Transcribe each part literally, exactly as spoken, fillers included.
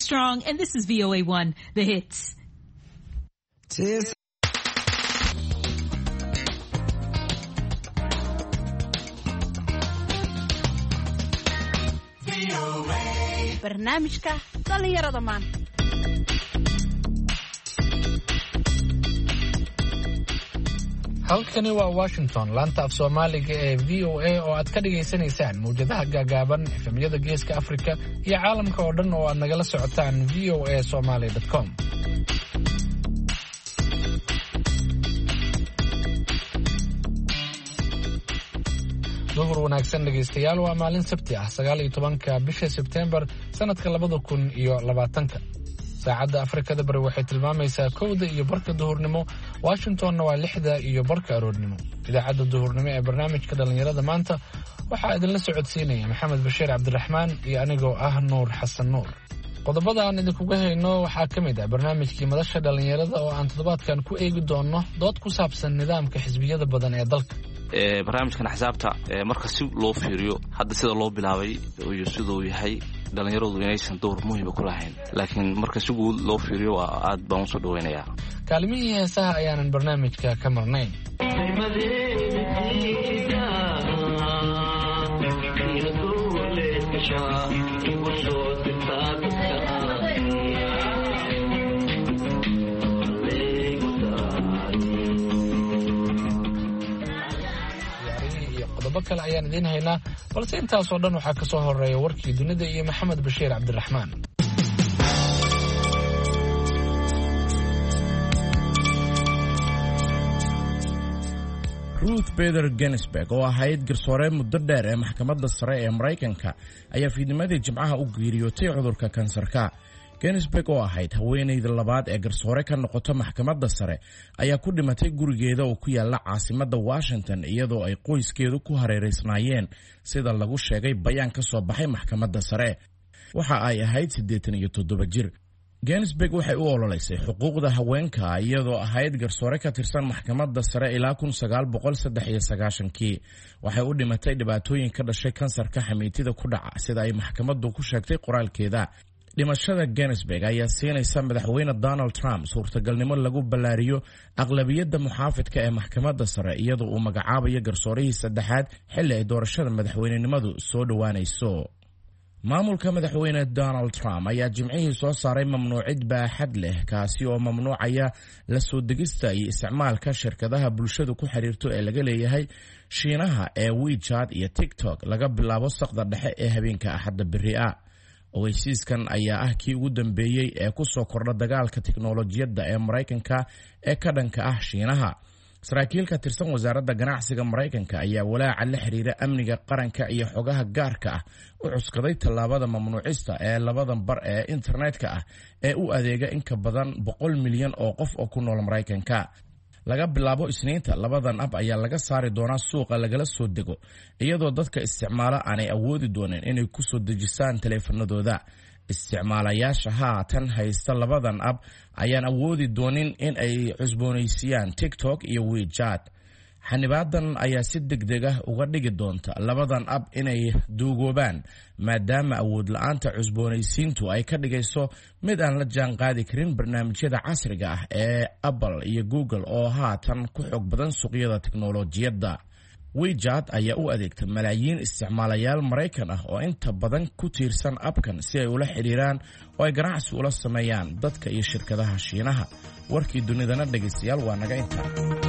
Strong, and this is V O A one, The Hits. Tis- barnaamijka dhalinyarada maanta. halkani waa Washington, laanta af Soomaaliga ee V O A oo aad ka dhageysanaysaan muujadaha gaagaaban efemyada Geeska Afrika iyo caalamka oo dhan oo aad nagala socotaan v o a somali dot com. duhur wanaagsan dhegeystayaal, waa maalin Sabti ah sagaal iyo tobanka bisha Sebtembar sanadka labada kun iyo labaatanka. saacadda Afrikada Bari waxay tilmaamaysaa kowda iyo barka duhurnimo, Washingtonna waa lixda iyo barka aroornimo. idaacadda duhurnimo ee barnaamijka dhalinyarada maanta waxaa idinla socodsiinaya Maxamed Bashiir Cabdiraxmaan iyo anigoo ah Nuur Xasan Nuur. qodobada aan idinkuga hayno waxaa ka mid ah barnaamijkii madasha dhalinyarada oo aan toddobaadkan ku eegi doono dood ku saabsan nidaamka xisbiyada badan ee dalka. barnaamijkan xisaabta marka si loo fiiriyo hadda sida loo bilaabay iyo sidoo yahay dhalinyaradu inaysan door muhiim ah ku lahayn, laakiin marka si guud loo fiiriyo aad baan u soo dhaweynayaa. kaalmihii heesaha ayaanan barnaamijka ka marnayn. qodobo kale ayaan idiin haynaa, balse intaasoo dhan waxaa ka soo horeeya warkii dunida iyo Maxamed Bashiir Cabdiraxmaan. Ruth Bader Ginsburg oo ahayd garsoore muddo dheer ee maxkamadda sare ee Mareykanka ayaa fiidnimadii Jimcaha u geeriyootay cudurka kansarka. Ginsburg oo ahayd haweeneyda labaad ee garsoore ka noqota maxkamadda sare ayaa ku dhimatay gurigeeda oo ku yaala caasimadda Washington iyadoo ay qoyskeedu ku hareereysnaayeen sida lagu sheegay bayaan ka soo baxay maxkamadda sare. waxa ay ahayd siddeetan iyo toddoba jir. Ginsburg waxay u ololeysay xuquuqda haweenka iyadoo ahayd garsoore ka tirsan maxkamadda sare ilaa kun sagaal boqol saddex iyo sagaashan-kii. waxay u dhimatay dhibaatooyin ka dhashay kansarka xamiitida ku dhaca sida ay maxkamaddu ku sheegtay qoraalkeeda. dhimashada Ginsburg ayaa siinaysa madaxweyne Donald Trump suurtagalnimo lagu ballaariyo aqlabiyadda muxaafidka ee maxkamadda sare iyadoo uu magacaabayo garsoorihii saddexaad xilli ay doorashada madaxweynenimadu soo dhowaanayso. maamulka madaxweyne Donald Trump ayaa Jimcihii soo saaray mamnuucid baaxad leh kaasi oo mamnuucaya la soo degista iyo isticmaalka shirkadaha bulshadu ku xiriirto ee laga leeyahay Shiinaha ee WeChat iyo TikTok laga bilaabo saqda dhexe ee habeenka Axadda berri ah. ogeysiiskan ayaa ah kii ugu dambeeyey ee ku soo kordha dagaalka tiknoolajiyadda ee Mareykanka ee ka dhanka ah Shiinaha. saraakiil ka tirsan wasaaradda ganacsiga Mareykanka ayaa walaaca la xiriira amniga qaranka iyo xogaha gaarka ah u cuskaday tallaabada mamnuucista ee labadan bar ee internetka ah ee u adeega in ka badan boqol milyan oo qof oo ku nool Mareykanka. laga bilaabo Isniinta, labadan ab ayaa laga saari doonaa suuqa lagala soo dego iyadoo dadka isticmaala aanay awoodi doonin inay ku soo dejisaan taleefanadooda. isticmaalayaasha haatan haysta labadan ab ayaan awoodi doonin in ay cusboonaysiiyaan TikTok iyo WeChat. xanibaadan ayaa si degdeg ah uga dhigi doonta labadan ab inay duugoobaan maadaama awood la'aanta cusboonaysiintu ay ka dhigayso mid aan la jaan qaadi karin barnaamijyada casriga ah ee Apple iyo Google oo haatan ku xoog badan suuqyada tiknoolajiyadda. WeChat ayaa u adeegta malaayiin isticmaalayaal Mareykan ah oo inta badan ku tiirsan abkan si ay ula xiriiraan oo ay ganacsi ula sameeyaan dadka iyo shirkadaha Shiinaha. warkii dunidana dhegeystayaal waa naga intaa.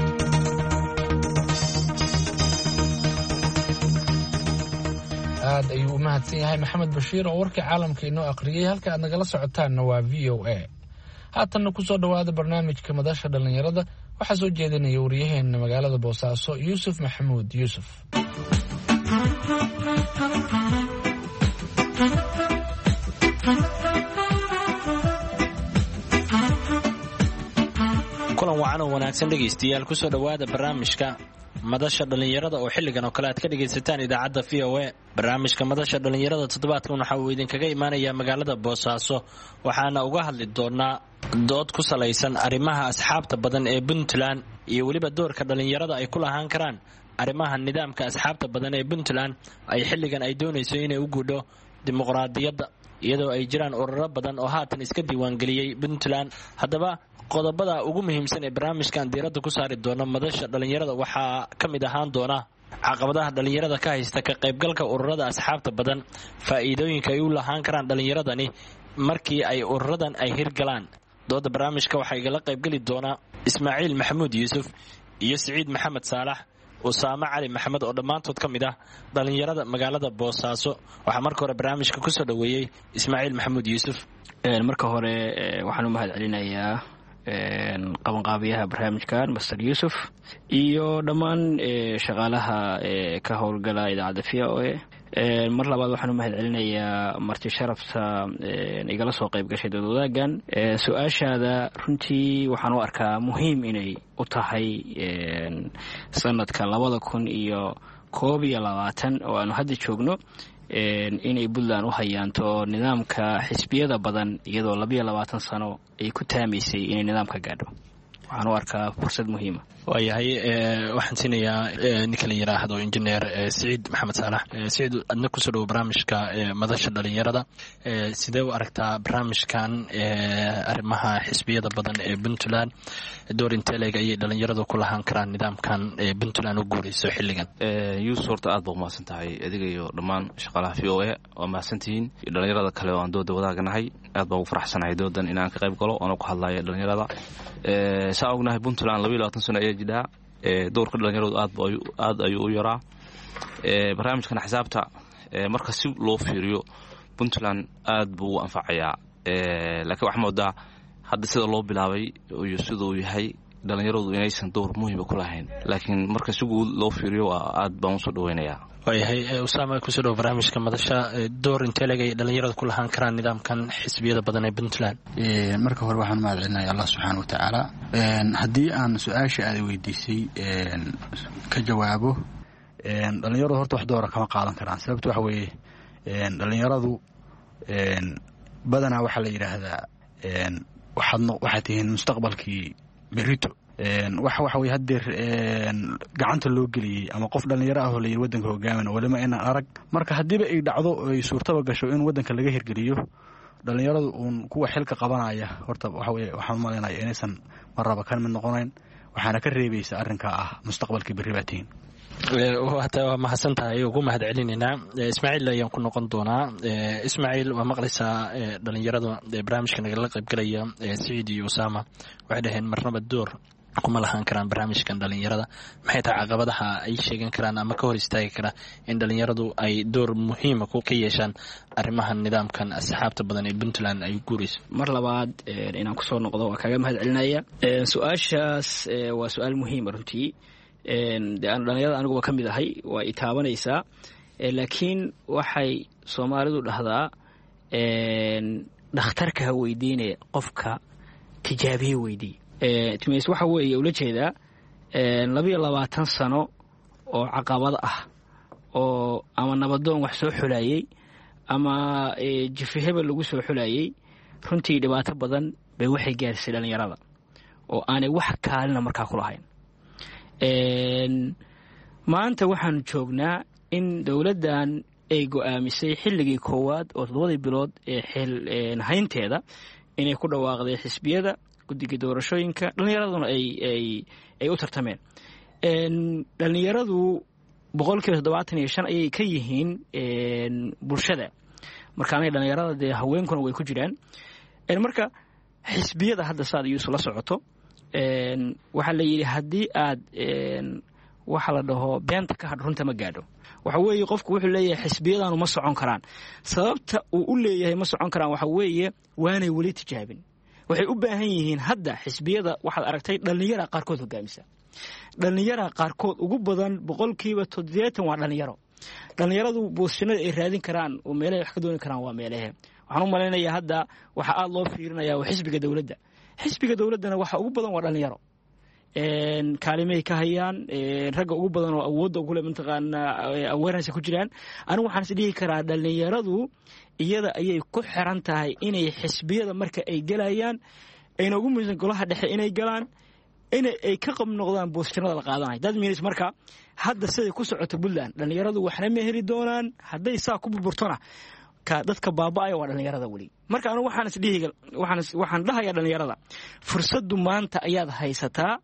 aad ayuu u mahadsan yahay Maxamed Bashiir oo warkii caalamka inoo aqriyay. halka aad nagala socotaanna waa V O A. haatanna ku soo dhawaada barnaamijka madasha dhalinyarada. waxaa soo jeedinaya wariyaheena magaalada Boosaaso Yuusuf Maxamuud Yuusuf. kulan wacan oo wanaagsan dhegaystayaal, ku soo dhawaada barnaamijka madasha dhalinyarada oo xilligan oo kale aad ka dhagaysataan idaacadda V O A. barnaamijka madasha dhalinyarada toddobaadkan waxa uu idinkaga imaanayaa magaalada Boosaaso, waxaana uga hadli doonaa dood ku salaysan arrimaha asxaabta badan ee Puntland iyo weliba doorka dhalinyarada ay ku lahaan karaan arrimaha nidaamka asxaabta badan ee Puntland ay xilligan ay doonayso inay u gudho dimuqraadiyadda. iyadoo ay jiraan ururo badan oo haatan iska diiwaangeliyey puntland. haddaba qodobada ugu muhiimsan ee barnaamijkan diiradda ku saari doona madasha dhallinyarada waxaa ka mid ahaan doona caqabadaha dhallinyarada ka haysta ka qaybgalka ururada asxaabta badan, faa'iidooyinka ay u lahaan karaan dhallinyaradani markii ay ururadan ay hirgalaan. dooda barnaamijka waxaa igala qaybgeli doona ismaaciil maxamuud yuusuf iyo siciid maxamed saalax, usaame cali maxamed oo dhammaantood ka mid ah dhallinyarada magaalada boosaaso. waxaa marka hore barnaamijka kusoo dhoweeyey ismaaciil maxamuud yuusuf. marka hore waxaan u mahad celinayaa qabanqaabiyaha barnaamijkan master yuusuf iyo dhammaan shaqaalaha ka howlgala idaacadda v o a. mar labaad waxaan u mahad celinayaa marti sharafta igala soo qayb gashay dood wadaagan. su-aashaada runtii waxaan u arkaa muhiim inay u tahay sanadka labada kun iyo koob iyo labaatan oo aanu hadda joogno inay puntland u hayaanto nidaamka xisbiyada badan iyadoo labiyo labaatan sano ay ku taamaysay inay nidaamka gaadho. waxaan u arkaa fursad muhiima. waayahay waxaan siinayaa ninka la yidhaahdo injineer siciid maxamed saalax. siciid, adna kusoo dhowo barnaamijka madasha dhallinyarada. sidee u aragtaa barnaamijkan arrimaha xisbiyada badan ee puntland? door intee leeg ayay dhallinyaradu ku lahaan karaan nidaamkan ee puntland u guurayso xilligan? yuusuf, horta aad baa umahadsan tahay adiga iyo dhammaan shaqaalaha v o a waa mahadsantihiin, iyo dhallinyarada kale oo aan dooda wadaaganahay. aad baan ugu faraxsanahay doodan inaan ka qayb galo oona ku hadlaya dhallinyarada. saa ognahay puntland labiyo labaatan sano ayaa jidhaa. doorka dhallinyaradu aad ayuu u yaraa. barnaamijkan xisaabta marka si loo fiiriyo puntland aad buu u anfacayaa. laakiin waxaa moodaa hadda sida loo bilaabay iyo siduu yahay dhallinyaradu inaysan door muhiima ku lahayn, laakiin marka si guud loo fiiriyo aad baan usoo dhaweynayaa. waayahay usaama, kusoo dhowo barnaamijka madasha. door intee leeg ay dhallinyaradu ku lahaan karaan nidaamkan xisbiyada badan ee puntland? marka hore waxaan mahad celinaya allah subxaana wa tacaala. haddii aan su-aasha aada weydiisay ka jawaabo, dhallinyaradu horta wax doora kama qaadan karaan. sababta waxa weeye dhallinyaradu badanaa waxaa la yidhaahdaa waxaad tihiin mustaqbalkii berito. wax waxa weye haddeer gacanta loo geliyey ama qof dhallinyaro ah oo layidhi waddanka hogaamin walima inaan arag. marka haddiiba ay dhacdo ay suurtaba gasho in waddanka laga hirgeliyo, dhallinyaradu uun kuwa xilka qabanaya horta waxa weye waxaan u malaynaya inaysan marraba ka mid noqonayn, waxaana ka reebaysa arrinkaa ah mustaqbalkii berri baa tihiin. hataa waa mahadsan tahay, ugu mahad celinaynaa. ismaaciil ayaan ku noqon doonaa. ismaaciil, waa maqlaysaa dhallinyarada barnaamijka nagala qaybgalaya siciid iyo usaama waxay dhaheen marnaba door kuma lahaan karaan barnaamijkan dhallinyarada. maxay tahay caqabadaha ay sheegan karaan ama ka hor istaagi kara in dhallinyaradu ay door muhiima ka yeeshaan arrimahan nidaamkan asxaabta badan ee puntland ay guurayso? mar labaad inaan kusoo noqdo waa kaaga mahad celinaya. su-aashaas waa su-aal muhiima runtii. de aan dhallinyarada aniguba ka mid ahay waa i taabanaysaa. laakiin waxay soomaalidu dhahdaa dhakhtarka ha weydiinaya qofka tijaabiye weydii. timays waxa weeye ula jeedaa labiyo labaatan sano oo caqabad ah oo ama nabadoon wax soo xulayey ama jifi hebel lagu soo xulayey, runtii dhibaato badan bay waxay gaarisay dhallinyarada oo aanay wax kaalina markaa ku lahayn. maanta waxaanu joognaa in dowladdan ay go'aamisay xilligii koowaad oo toddobadii bilood ee xil haynteeda inay ku dhawaaqday xisbiyada guddiga doorashooyinka, dhallinyaraduna ay u tartameen. dhallinyaradu boqolkiiba toddobaatan iyo shan ayay ka yihiin bulshada. markaanay dhallinyarada dee haweenkuna way ku jiraan. marka xisbiyada hadda saad iyuusu la socoto, waxaa la yidhi haddii aad waxa la dhaho beenta ka hadh runta ma gaadho. waxa weeye qofku wuxuu leeyahay xisbiyadaanu ma socon karaan. sababta uu u leeyahay ma socon karaan waxa weeye waanay weli tijaabin. waxay u baahan yihiin hadda xisbiyada waxaad aragtay dhallinyara qaarkood hogaamisa. dhallinyara qaarkood ugu badan boqolkiiba toddobaatan waa dhallinyaro. dhallinyaradu boostinada ay raadin karaan oo meelahay wax ka dooni karaan waa meelahe. waxaan u malaynayaa hadda waxa aada loo fiirinaya waa xisbiga dowladda. xisbiga dowladdana waxa ugu badan waa dhallinyaro. kaalimay ka hayaan ragga ugu badan oo awoodda ugule mataqaanaa awareness ku jiraan. anigu waxaan is dhihi karaa dhallinyaradu iyada ayay ku xiran tahay inay xisbiyada marka ay gelayaan ayna ugu muhiimsan golaha dhexe inay galaan in ay ka qab noqdaan boostinada la qaadanayo. dad miinis marka hadda siday ku socoto puntland dhallinyaradu waxna ma heli doonaan. hadday saa ku burburtona ka dadka baaba'aya waa dhalinyarada weli marka anigu waxaan isdhihi waxaan waxaan dhahayaa dhalinyarada fursadu maanta ayaad haysataa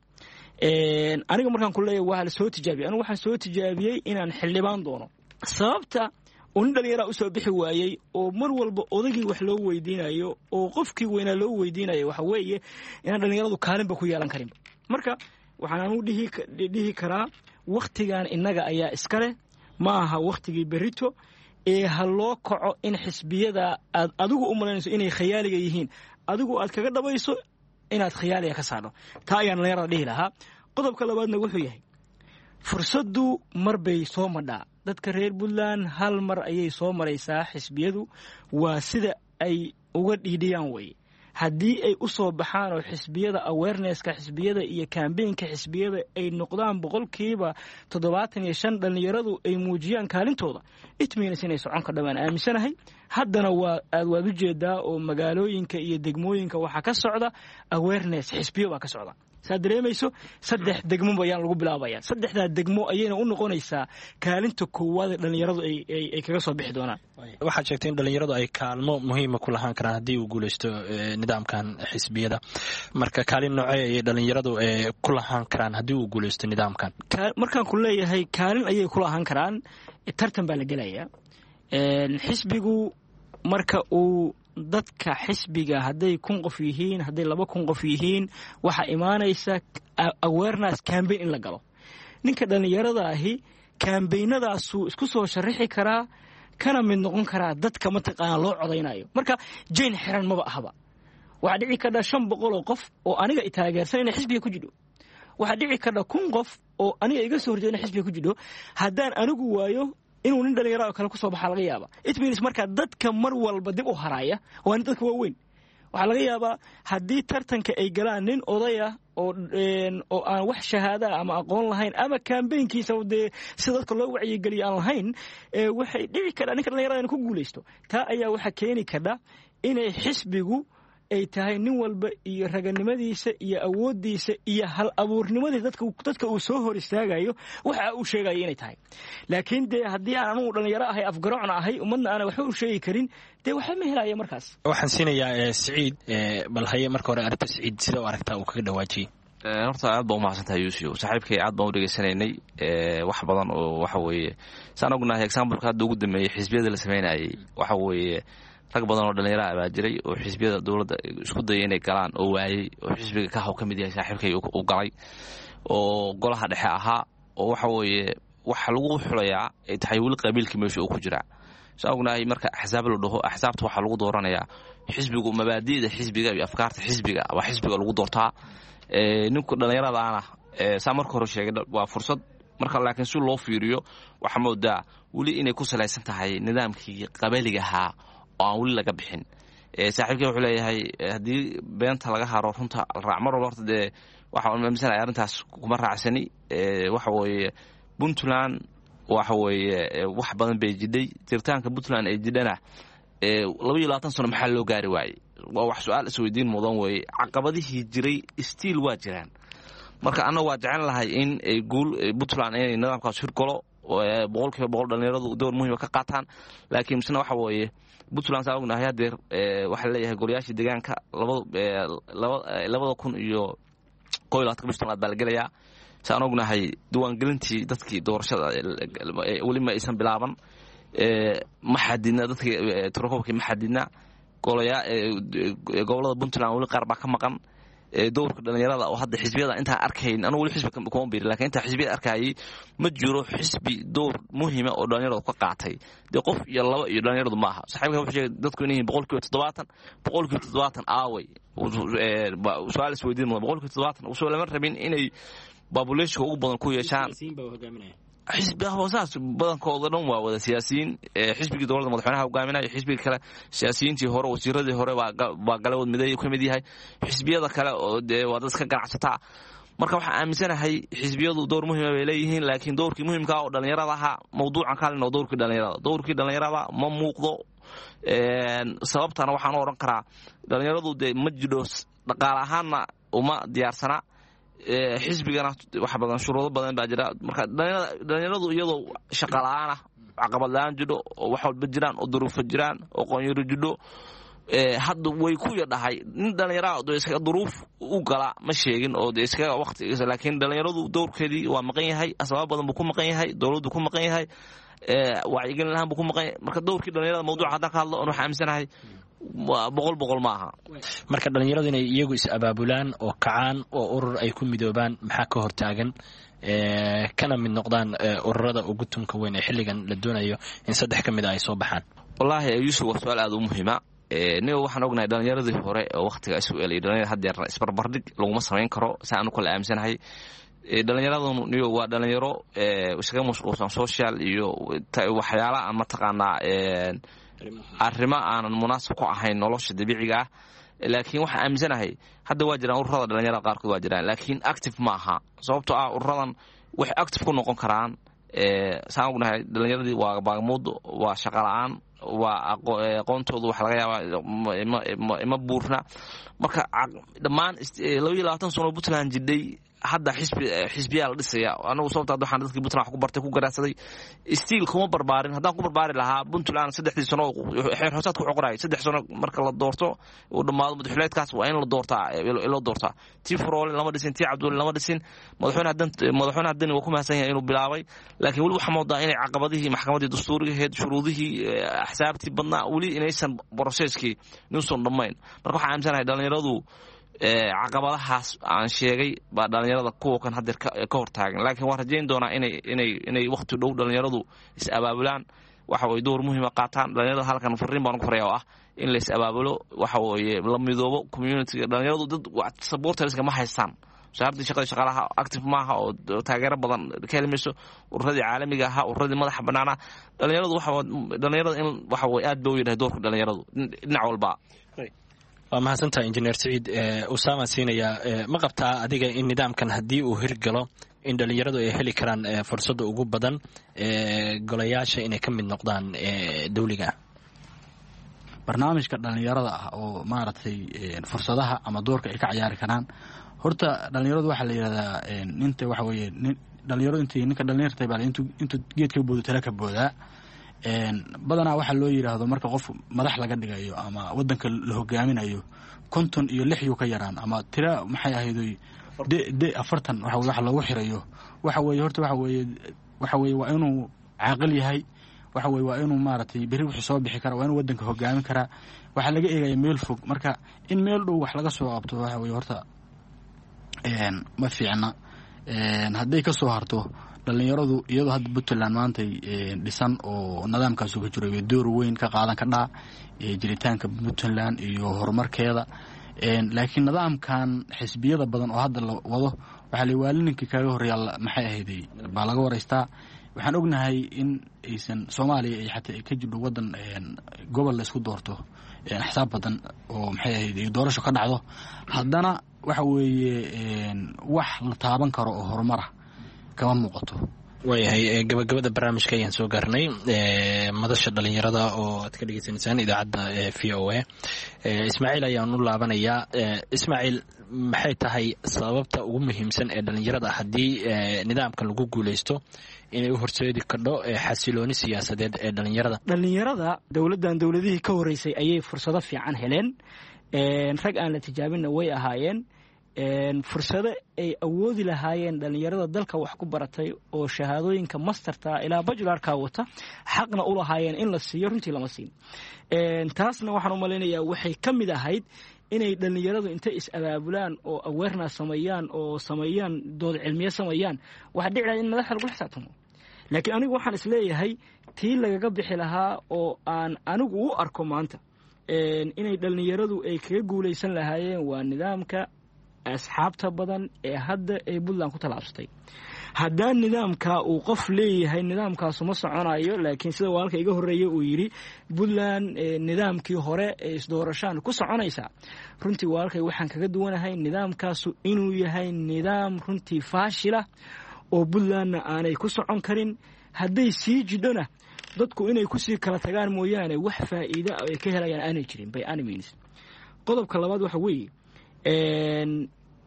een aniga markaan ku leeyahay waa la soo tijaabiyay anigu waxaan soo tijaabiyay inaan xildhibaan doono sababta un dhalinyara u soo bixi waayay oo mar walba odagii wax loo weydiinayo oo qofkii weynaa loo weydiinayo waxa weeye in dhalinyaradu kaalinba ku yeelan karin marka waxaan anigu dhihi dhihi karaa waqtigan inaga ayaa iska leh ma aha waqtigii berito ee hal loo kaco in xisbiyada aad adigu u malaynayso inay khiyaaliga yihiin adigu aad kaga dhabayso inaad khiyaaliga ka saaro taa ayaan dhalinyarada dhihi lahaa qodobka labaadna wuxuu yahay fursadu marbay soo madhaa dadka reer Puntland hal mar ayay soo maraysaa xisbiyadu waa sida ay uga dhiidhiyaan way haddii ay u soo baxaan oo xisbiyada awareness-ka xisbiyada iyo campaign-ka xisbiyada ay noqdaan boqolkiiba toddobaatan iyo shan dhalinyaradu ay muujiyaan kaalintooda it means inay socon ka dhawaan aaminsanahay haddana waa aad waad u jeedaa oo magaalooyinka iyo degmooyinka waxa ka socda awareness xisbiyo baa ka socda saad dareemayso saddex degmo bayaan lagu bilaabayaa saddexdaa degmo ayayna u noqonaysaa kaalinta koowaad ee dhalinyaradu ay ay kaga soo bixi doonaan waxaad sheegtay in dhalinyaradu ay kaalmo muhiima ku lahaan karaan haddii uu guulaysto nidaamkan xisbiyada marka kaalin noocee ay dhalinyaradu ku lahaan karaan haddii uu guulaysto nidaamkan markaan ku leeyahay kaalin ayay ku lahaan karaan tartan baa la gelayaa xisbigu marka uu dadka xisbiga haday kun qof yihiin haday laba kun qof yihiin waxa imaanaysa awareness campaign in la galo ninka dhalinyarada ahi campaignadaasu isku soo sharixi karaa kana mid noqon karaa dadka mataqaana loo codaynayo marka jeen xiran maba ahaba waxa dhici kada shan boqol oo qof oo aniga i taageersan inay xisbiga ku jidho waxa dhici kada kun qof oo aniga iga soo horjeeda xisbiga ku jidho haddaan anigu waayo inuu nin dhalinyaro kale ku soo baxaa laga yaaba it means marka dadka mar walba dib u haraya waa in dadka waaweyn waxaa laga yaabaa haddii tartanka ay galaan nin odaya oo oo aan wax shahaada ama aqoon lahayn ama campaignkiisa dee si dadka loo wacyigeliyo aan lahayn waxay dhici kartaa ninka dhalinyarada inuu ku guulaysto taa ayaa waxa keeni karta inay xisbigu ay tahay nin walba iyo raganimadiisa iyo awoodiisa iyo hal abuurnimadiisa dadka dadka uu soo hor istaagayo waxa uu sheegayo inay tahay laakiin de haddii aan anigu dhalinyaro ahay afgarocna ahay ummadna aan waxba u sheegi karin dee waxa ma helaya markaas waxaan siinayaa Saciid bal haye marka hore aragta Saciid sida uu aragtaa uu kaga dhawaajiyay horta aad baa u mahadsantahay Yuusuf saaxiibkay aad baan u dhageysanaynay wax badan oo waxa weeye saan ognahay example-ka hadda ugu dambeeyay xisbiyada la sameynayay waxa weeye rag badan oo dhalinyaro ah baa jiray oo xisbiyada dawladda isku dayay inay galaan oo waayay oo xisbiga ka haw ka mid yahay saaxiibkay uu galay oo golaha dhexe ahaa oo waxa weeye waxa lagu xulayaa ay tahay wali qabiilkii meesha uu ku jira soo ognahay marka axsaab la dhaho axsaabta waxa lagu dooranayaa xisbigu mabaadi'da xisbiga iyo afkaarta xisbiga waa xisbiga lagu doortaa ee ninku dhalinyarada ana ee saa marka hore sheegay waa fursad marka laakiin si loo fiiriyo waxa moodaa wali inay ku salaysan tahay nidaamkii qabaaliga ahaa oo wali laga bixin ee saaxiibkay wuxuu leeyahay hadii beenta laga haro runta raacmar horta de waxa uu maamulsan arintaas kuma raacsani ee waxa weeye Puntland waxa weeye wax badan bay jiday tirtaanka Puntland ay jidana ee laba iyo labaatan sano maxaa loo gaari waayay waa wax su'aal isweydiin mudan way caqabadihii jiray still waa jiraan marka ana waa jecel lahay in ay guul Puntland ay nidaamkaas hirgalo boqolkiiba boqol dhalinyaradu door muhiim ah ka qaataan laakiin misna waxa weeye Puntland saa ognahay hadeer waxa leeyahay golayaasha deegaanka labada kun iyo kow iyo labaatan bishanaad baa la gelayaa saan ognahay diiwaangelintii dadkii doorashada wali ma aysan bilaaban ma xadidna dadkii tirakoobkii ma xadidna golaya gobolada Puntland wali qaar baa ka maqan doorka dhalinyarada oo hadda xisbiyada inta arkayn anu wali xisbi kuma biir laakiin inta xisbiyada arkay ma jiro xisbi door muhiim ah oo dhalinyarada ka qaatay de qof iyo laba iyo dhalinyaradu ma aha saaxiibka wuxuu sheegay dadku inay boqolkiiba toddobaatan boqolkiiba toddobaatan aaway su'aal isweydiin boqolkiiba toddobaatan oo soo lama rabin inay population ugu badan ku yeeshaan xisbiga hoosaas badankooda dhan waa wada siyaasiyiin xisbiga dawladda madaxweynaha hogaaminaya xisbiga kale siyaasiyiintii hore wasiiradii hore waa galawad miday ka mid yahay xisbiyada kale oo waa dad ka ganacsata marka waxa aaminsanahay xisbiyadu door muhiim ah ay leeyihiin laakiin doorkii muhiimka ah oo dhalinyarada ahaa mawduucan kale oo doorkii dhalinyarada doorkii dhalinyarada ma muuqdo een sababtana waxaan oran karaa dhalinyaradu de ma jiro dhaqaale ahaanna uma diyaarsana xisbigana wax badan shuruudo badan baa jira marka dhalinyaradu iyadoo shaqo la'aan ah caqabad la'aan jidho oo wax walba jiraan oo duruufo jiraan oo qoonyaro jidho hadda way ku yadhahay nin dhalinyaro iska duruuf u gala ma sheegin oo iska waqti laakiin dhalinyaradu dowrkeedii waa maqan yahay asbaab badan buu ku maqan yahay dowladdu ku maqan yahay wacyigelin lahaan buu ku maqan yahay marka dowrkii dhalinyarada mawduuca haddaan ka hadlo oon waxaa aaminsanahay boqol boqol ma aha marka dhalinyaradu inay iyagu is abaabulaan oo kacaan oo urur ay ku midoobaan maxaa ka hortaagan kana mid noqdaan ururada ugu tunka weyn ee xilligan la doonayo in saddex ka mid a ay soo baxaan wallaahi yuusuf waa su-aal aada u muhiima niga waxaan ognahay dhalinyaradii hore oo wakhtiga isu elay dhalinyarada haddeerna isbarbardhig laguma samayn karo si aanu kala aaminsanahay dhalinyaradunu niyo waa dhalinyaro iskaga mashquulsan social iyo waxyaala aan mataqaanaa arrimo aanan munaasib ku ahayn nolosha dabiiciga ah laakiin waxaan aaminsanahay hadda waa jiraan ururada dhalinyarada qaarkood waa jiraan laakiin active ma aha sababtoo ah ururadan waxay active ku noqon karaan saan ognahay dhalinyaradii waa baagmuud waa shaqo la'aan waa aqoontoodu waxa laga yaabaa ima buurna marka dhammaan laba iyo labaatan sano puntland jidhay hadda xisbi xisbiyaa la dhisaya anagu sababta hadda waxaan dadkii puntland wax ku bartay ku garaadsaday stiil kuma barbaarin haddaan ku barbaari lahaa puntland saddexdii sano xeer hoosaadka wuxuu qorayay saddex sano marka la doorto uu dhammaado madaxweyneedkaas waa in la doortaa loo doortaa tii furoole lama dhisin tii cabdulle lama dhisin madaxweyne hadan madaxweyne haddani waa ku mahadsan yahay inuu bilaabay laakiin weli waxaa moodaa inay caqabadihii maxkamaddii dastuurigaheed shuruudihii axsaabtii badnaa weli inaysan broseskii ninson dhammayn marka waxaan aaminsanahay dhalinyaradu caqabadahaas aan sheegay baa dhalinyarada kuwa kan haddeer ka hortaagan laakiin waan rajayn doonaa inay inay inay waqti dhow dhalinyaradu is abaabulaan waxa way door muhiima qaataan dhalinyarada halkan fariin baan ku faraya oo ah in la is abaabulo waxa weeye la midoobo community dhalinyaradu dad supporterska ma haystaan wasaaradda shaqada shaqaalaha active maaha oo taageero badan ka helimayso ururadii caalamiga ahaa ururadii madaxa bannaana dhalinyaradu waxa dhalinyarada in waxa way aad bay u yidhahay doorka dhalinyaradu dhinac walba waa mahadsantaha injineer saciid usaama siinaya ma qabtaa adiga in nidaamkan haddii uu hirgalo in dhalinyaradu ay heli karaan fursadda ugu badan golayaasha inay ka mid noqdaan dawliga barnaamijka dhalinyarada ah oo maaragtay fursadaha ama doorka ay ka ciyaari karaan horta dhalinyaradu waxaa la yidhahdaa inta waxa weeye dhalinyaradu intii ninka dhalinyartay baa intuu intuu geedka boodo tala ka boodaa badanaa waxaa loo yidhaahdo marka qof madax laga dhigayo ama wadanka la hogaaminayo konton iyo lix yuu ka yaraan ama tira maxay ahaydoy de afartan waxa loogu xirayo waxa weeye horta waxa weeye waxa weeye waa inuu caaqil yahay waxa weeye waa inuu maaragtay berri wixii soo bixi kara waa inuu wadanka hogaamin karaa waxaa laga eegaya meel fog marka in meel dhow wax laga soo qabto waxa weeye horta ma fiicna hadday ka soo harto dhalinyaradu iyadoo hadda puntland maantay dhisan oo nidaamkaasu ka jiro door weyn ka qaadan ka dhaa jiritaanka puntland iyo horumarkeeda laakiin nidaamkan xisbiyada badan oo hadda la wado waxaa la waalininkii kaaga horreeya maxay ahayday baa laga waraystaa waxaan ognahay in aysan soomaaliya ay xataa ay ka jidho wadan gobol la isku doorto xisaab badan oo maxay ahayday doorasho ka dhacdo haddana waxa weeye wax la taaban karo oo horumara kama muuqato waayahay gabagabada barnaamijka ayaan soo gaarnay madasha dhalinyarada oo aad ka dhegeysanaysaan idaacadda v o a ismaaciil ayaan u laabanayaa ismaaciil maxay tahay sababta ugu muhiimsan ee dhalinyarada haddii nidaamkan lagu guuleysto inay u horseedi kardho xasilooni siyaasadeed ee dhalinyarada dhalinyarada dowladdan dowladihii ka horeysay ayay fursado fiican heleen rag aan la tijaabinna way ahaayeen fursado ay awoodi lahaayeen dhalinyarada dalka wax ku baratay oo shahaadooyinka masterta ilaa bajularka wata xaqna u lahaayeen in la siiyo runtii lama siin taasna waxaan u malaynayaa waxay ka mid ahayd inay dhalinyaradu intay is abaabulaan oo awareness sameeyaan oo sameeyaan dood cilmiye sameeyaan waxa dhici lahayd in madaxda lagu xisaabtamo laakiin anigu waxaan isleeyahay tii lagaga bixi lahaa oo aan anigu u arko maanta inay dhalinyaradu ay kaga guulaysan lahaayeen waa nidaamka asxaabta badan ee hadda ay puntland ku tallaabsatay haddaan nidaamka uu qof leeyahay nidaamkaasu ma soconayo laakiin sida walaalka iga horreeya uu yidhi puntland nidaamkii hore ee isdoorashaan ku soconaysaa runtii walaalkay waxaan kaga duwanahay nidaamkaasu inuu yahay nidaam runtii faashila oo puntlandna aanay ku socon karin hadday sii jidhona dadku inay kusii kala tagaan mooyaane wax faa'iida ay ka helayaan aanay jirin by any means qodobka labaad waxa weeye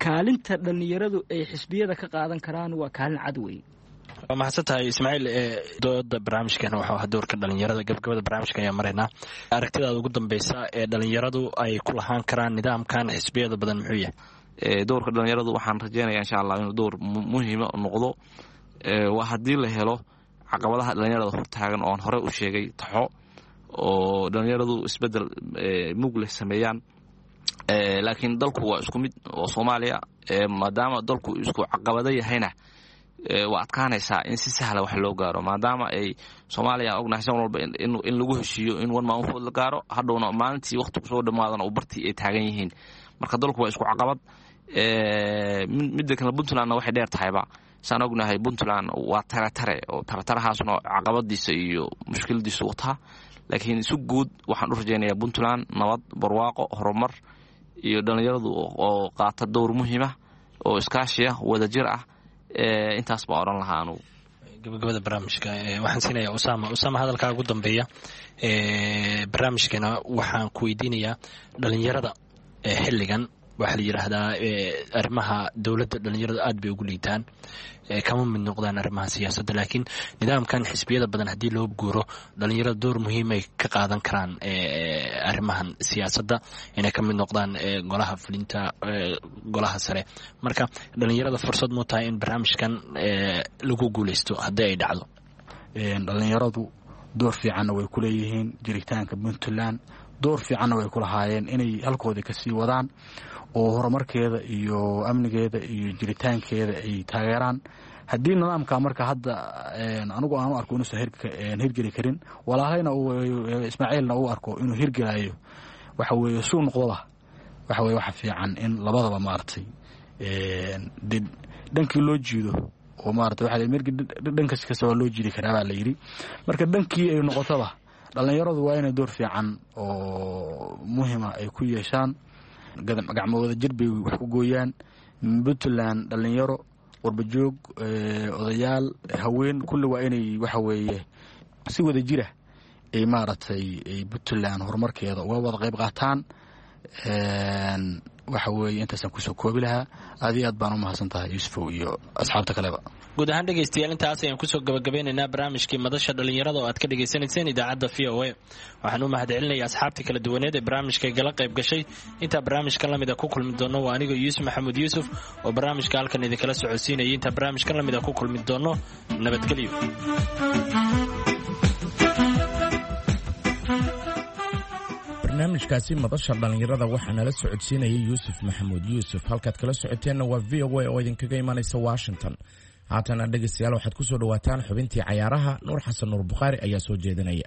kaalinta dhallinyaradu ay xisbiyada ka qaadan karaan waa kaalin cad wey. waa mahadsan tahay ismaaciil. dooda barnaamijkeena waxaa aha doorka dhallinyarada. gabagabada barnaamijka ayaa maraynaa. aragtidaada ugu dambeysa ee dhallinyaradu ay ku lahaan karaan nidaamkan xisbiyada badan muxuu yahay? doorka dhallinyaradu waxaan rajeynaya insha allah inuu door muhiima noqdo. waa haddii la helo caqabadaha dhallinyarada hortaagan oon hore u sheegay taxo oo dhallinyaradu isbedel mug leh sameeyaan. laakiin dalku waa isku mid oo Soomaaliya maadaama dalku isku caqabado yahayna waa adkaanaysaa in si sahla wax loo gaaro maadaama ay Soomaaliya ognahay san walba in lagu heshiiyo in wan maan food la gaaro hadhowna maalintii waqtigu soo dhamaadana uu bartii ay taagan yihiin. marka dalku waa isku caqabad. midda kale Puntlandna waxay dheer tahayba saan ognahay Puntland waa taratare oo taratarahaasna caqabadiisa iyo mushkiladiisa wataa. laakiin si guud waxaan u rajeynayaa Puntland nabad barwaaqo horumar iyo dhallinyaradu oo qaata door muhiim ah oo iskaashi ah wadajir ah. intaas baa oran lahaa anugu. gabagabada barnaamijka waxaan siinayaa Usaama. Usaama hadalkaa ugu dambeeya barnaamijkeena waxaan ku weydiinayaa dhallinyarada xilligan waxaa la yidhaahdaa arrimaha dowladda dhallinyarada aad bay ugu liitaan kama mid noqdaan arrimaha siyaasadda. laakiin nidaamkan xisbiyada badan haddii loo guuro dhallinyarada door muhiimay ka qaadan karaan arrimahan siyaasadda inay ka mid noqdaan golaha fulinta golaha sare. marka dhallinyarada fursad mu tahay in barnaamijkan lagu guuleysto haddii ay dhacdo? dhallinyaradu door fiicanna way ku leeyihiin jiritaanka Puntland. door fiicanna way ku lahaayeen inay halkoodii kasii wadaan oo horumarkeeda iyo amnigeeda iyo jiritaankeeda ay taageeraan. haddii nidaamka marka hadda anigu aanu arko inuusan hirgeli karin walaalahayna Ismaaciilna uu arko inuu hirgelayo waxa weeye suu noqdoba waxa weeye waxa fiican in labadaba maartay dhankii loo jiido oo maartay waxa markii dhankaas ka soo loo jiidi karaa baa la yiri. marka dhankii ay noqotaba dhallinyaradu waa inay door fiican oo muhiima ay ku yeeshaan. gacmahooda jir bay wax ku gooyaan. Puntland dhallinyaro warbajoog odayaal haween kulli waa inay waxa weeye si wada jira ay maaragtay ay Puntland horumarkeeda uga wada qayb qaataan. waxa weeye intaasaan kusoo koobi lahaa. aad iyo aad baan u mahadsantahay Yuusuf iyo asxaabta kaleba. guud ahaan dhegaystayaal intaas ayaan kusoo gabagabeynaynaa barnaamijkii madasha dhallinyarada oo aad ka dhagaysanayseen idaacadda V O A. waxaan u mahadcelinayaa asxaabtii kala duwaneed ee barnaamijka igala qayb gashay. intaa barnaamijkan lamida ku kulmi doono waa anigoo Yuusuf Maxamuud Yuusuf oo barnaamijka halkan idinkala socodsiinayay. intaa barnaamijkan lamida ku kulmi doono nabadgelyo. barnaamijkaasi madasha dhallinyarada waxaa nala socodsiinayay Yuusuf Maxamuud Yuusuf. halkaad kala socoteenna waa V O A oo idinkaga imanaysa Washington. haatana dhegaystayaal waxaad ku soo dhawaataan xubintii cayaaraha. nuur xasan nuur bukhaari ayaa soo jeedinaya.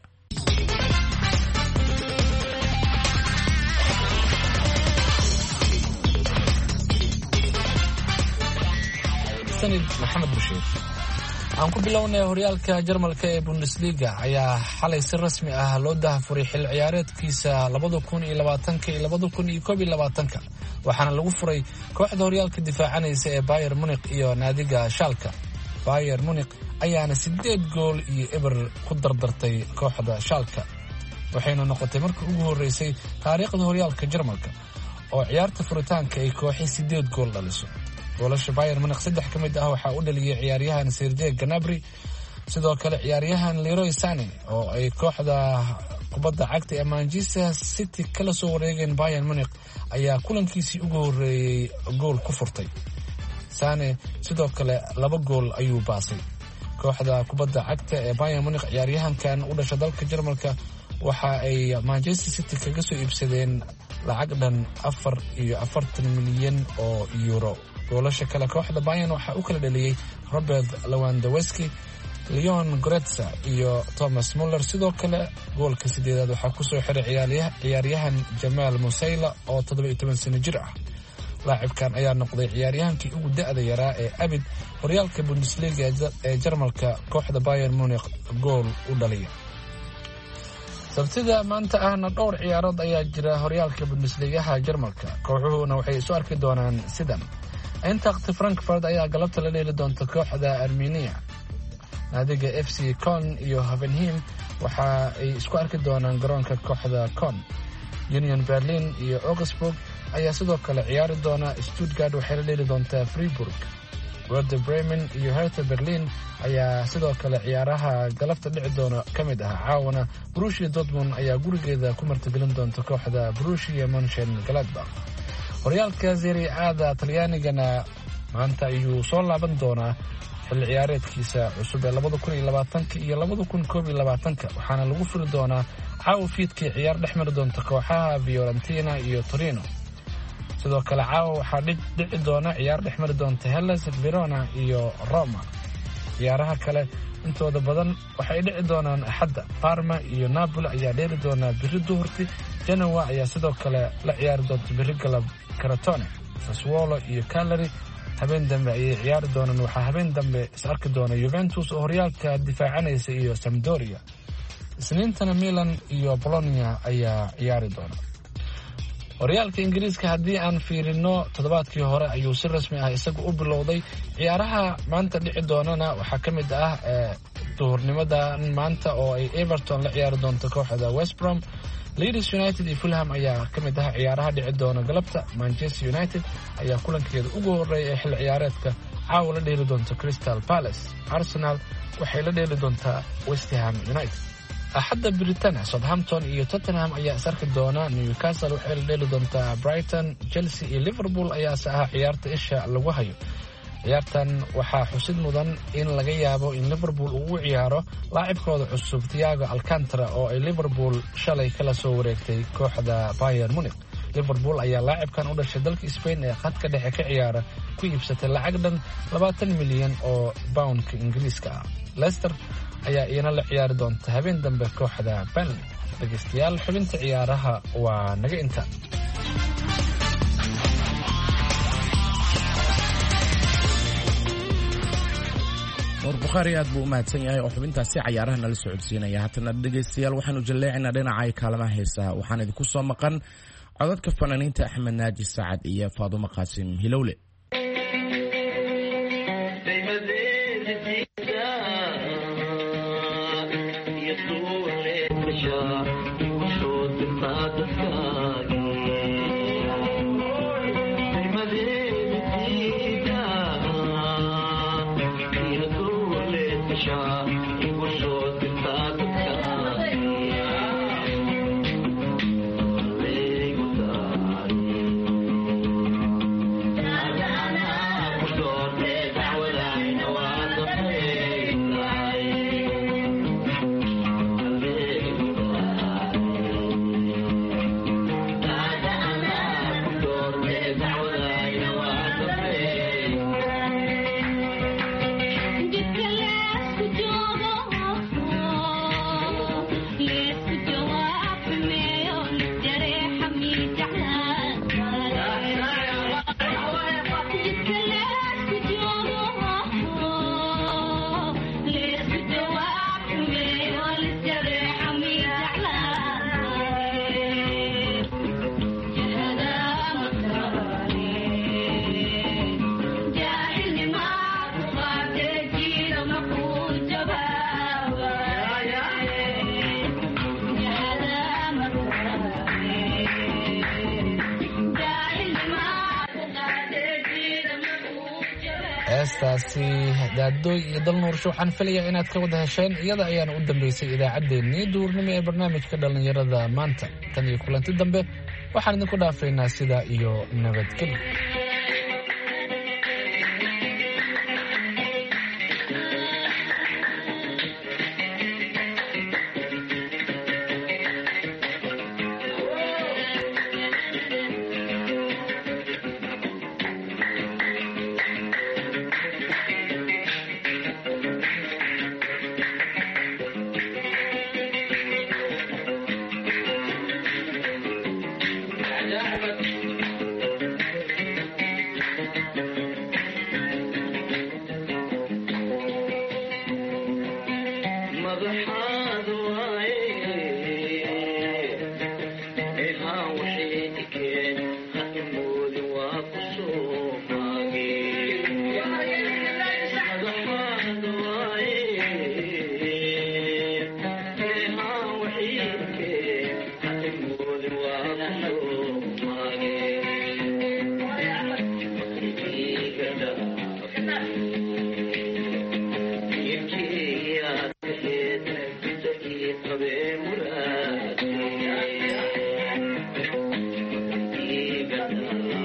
sanid maxamed bashiir. aan ku bilownay horyaalka Jarmalka ee Bundesliga ayaa xalay si rasmi ah loo daahfuray xil ciyaareedkiisa labada kun iyo labaatanka iyo labada kun iyo koob iyo labaatanka waxaana lagu furay kooxda horyaalka difaacanaysa ee Bayern Munich iyo naadiga Schalke. Bayern Munich ayaana sideed gool iyo eber ku dardartay kooxda Schalke. waxayna noqotay markii ugu horeysay taariikhda horyaalka Jarmalka oo ciyaarta furitaanka ay kooxi sideed gool dhaliso. goolasha Bayern Munich saddex ka mid ah waxaa u dhaliyay ciyaaryahan Serge Gnabry, sidoo kale ciyaaryahan Leroy Sané oo ay kooxda kubadda cagta ee Manchester City kala soo wareegeen. Bayern Munich ayaa kulankiisii ugu horeeyay gool ku furtay. Sané sidoo kale laba gool ayuu baasay. kooxda kubadda cagta ee Bayern Munich ciyaaryahankan u dhashay dalka Jarmalka waxa ay Manchester City kaga soo iibsadeen lacag dhan afar iyo afartan milyan oo euro. goolasha kale kooxda Bayern waxaa u kala dhaliyay Robert Lewandowski, Leon Goretzka iyo Thomas Muller. sidoo kale goolka sideedaad waxaa ku soo xiray ciyaaryahan Jamal Musiala oo toddoba iyo toban sano jir ah. laacibkan ayaa noqday ciyaaryahankii ugu da'da yaraa ee abid horyaalka Bundesliga ee Jarmalka kooxda Bayern Munich gool u dhaliya. sabtida maanta ahna dhowr ciyaarood ayaa jira horyaalka Bundesligaha Jarmalka. kooxuhuna waxay isu arki doonaan sidan: Eintracht Frankfurt ayaa galabta la dheeli doonta kooxda Armenia. naadiga F C Köln iyo Hoffenheim waxa ay isku arki doonaan garoonka kooxda Köln. Union Berlin iyo Augsburg ayaa sidoo kale ciyaari doona. Stuttgart waxay la dheeli doontaa Freiburg. Werder Bremen iyo Hertha Berlin ayaa sidoo kale ciyaaraha galabta dhici doona ka mid ah. Caawana Borussia Dortmund ayaa gurigeeda ku martigelin doonta kooxda Borussia Mönchengladbach. horyaalka Serie A-da Talyaanigana maanta ayuu soo laaban doonaa xilli ciyaareedkiisa cusub ee labada kun iyo labaatanka iyo labada kun koob iyo labaatanka waxaana lagu furi doonaa caawa fiidkii ciyaar dhex mari doonta kooxaha Fiorentina iyo Torino. sidoo kale caawa waxaa dhici doona ciyaar dhex mari doonta Hellas Verona iyo Roma. ciyaaraha kale intooda badan waxay dhici doonaan Axadda. Parma iyo Napoli ayaa dheeli doona biri duhurti. Genoa ayaa sidoo kale la ciyaari doonta biri galab Crotone. Sassuolo iyo Cagliari habeen dambe ayay ciyaari doonaan. waxaa habeen dambe is arki doona Juventus oo horyaalka difaacanaysa iyo Sampdoria. Isniintana Milan iyo Bologna ayaa ciyaari doona. horyaalka Ingiriiska haddii aan fiirino toddobaadkii hore ayuu si rasmi ah isagu u bilowday. ciyaaraha maanta dhici doonana waxaa ka mid ah duhurnimadan maanta oo ay Everton la ciyaari doonto kooxda West Brom. Leeds United iyo Fulham ayaa ka mid ah ciyaaraha dhici doona galabta. Manchester United ayaa kulankeeda ugu horeeya ee xilli ciyaareedka caawa la dheeli doonto Crystal Palace. Arsenal waxay la dheeli doontaa West Ham United. Axadda Britania Southampton iyo Tottenham ayaa is arki doona. Newcastle waxay la dheeli doontaa Brighton. Chelsea iyo Liverpool ayaase ah ciyaarta isha lagu hayo. ciyaartan waxaa xusid mudan in laga yaabo in Liverpool uu u ciyaaro laacibkooda cusub Thiago Alcantara oo ay Liverpool shalay kala soo wareegtay kooxda Bayern Munich. Liverpool ayaa laacibkan u dhashay dalka Spain ee khadka dhexe ka ciyaara ku iibsatay lacag dhan labaatan milyan oo poundka Ingiriiska ah. Leicester ayaa iyana la ciyaari doonta habeen dambe kooxda Burnley. dhegeystayaal xubinta ciyaaraha waa naga inta. war Bukhari aad buu u mahadsan yahay oo xubintaasi cayaaraha nala socodsiinaya. haddana dhegeystayaal waxaanu jaleecinaa dhinaca kaalmaha heesaha. waxaan idinku soo maqan codadka fanaaniinta Axmed Naaji Sacad iyo Faadumo Qaasim Hilowle. heestaasi daadooy iyo dal nuursho waxaan filayaa inaad ka wada hesheen. iyada ayaana u dambeysay idaacaddeenii duurnimo ee barnaamijka dhallinyarada maanta. tan iyo kulanti dambe waxaan idinku dhaafaynaa sidaa iyo nabadgelyo.